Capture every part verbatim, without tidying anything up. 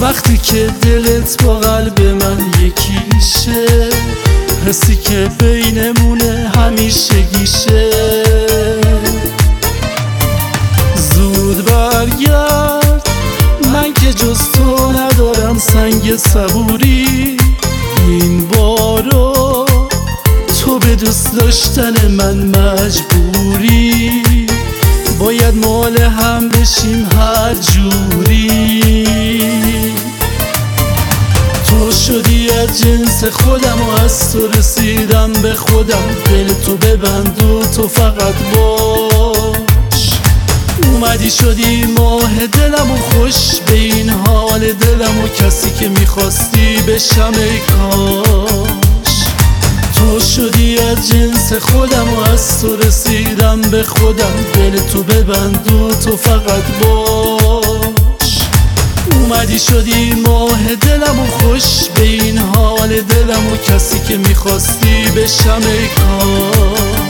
وقتی که دلت با قلب من یکیشه، حسی که بینمونه همیشگیشه. زود برگرد، من که جز تو ندارم سنگ صبوری. این بارو تو به دوست داشتن من مجبوری، باید مال هم بشیم هر جوری. تو شدی از جنس خودم و از تو رسیدم به خودم. دل تو ببند و تو فقط باش. اومدی شدی ماه دلم و خوش به این حال دلم و کسی که میخواستی بشم ای کاش. تو شدی از جنس خودم و از تو رسیدم به خودم. دل تو ببند و تو فقط باش. اومدی شدی ماه دلم و خوش به این حال دلم و کسی که میخواستی بشم ای کاش.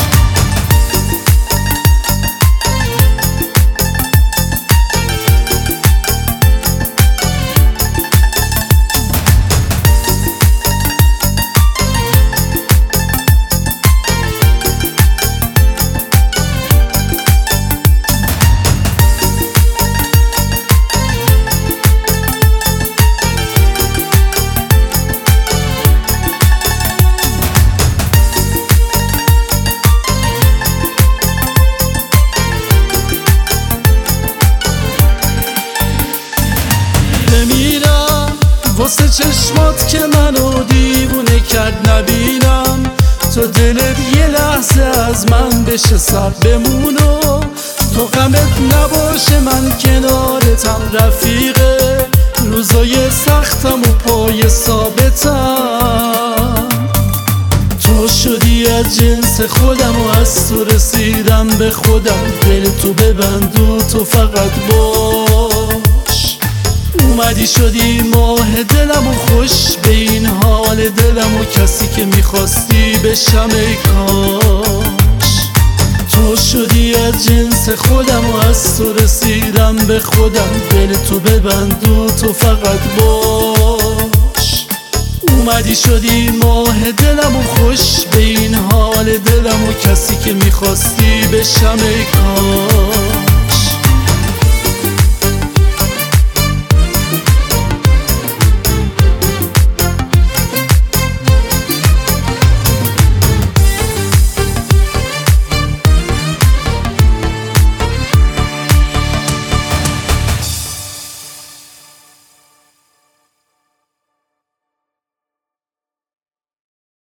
بمیرم واسه چشمات که منو دیوونه کرد نبینم. تو دلت یه لحظه از من بشه سر بمونو. تو غمت نباشه من کنارتم رفیقه. روزای سختم و پای ثابتم. تو شدی از جنس خودم و از تو رسیدم به خودم. دل تو ببند و تو فقط باش. اومدی شدی ماه دلم و خوش به این حال دلم و کسی که میخواستی بشم ای کاش. تو شدی از جنس خودم و از تو رسیدم به خودم. دل تو ببند و تو فقط باش. اومدی شدی ماه دلم و خوش به این حال دلم و کسی که میخواستی بشم ای کاش.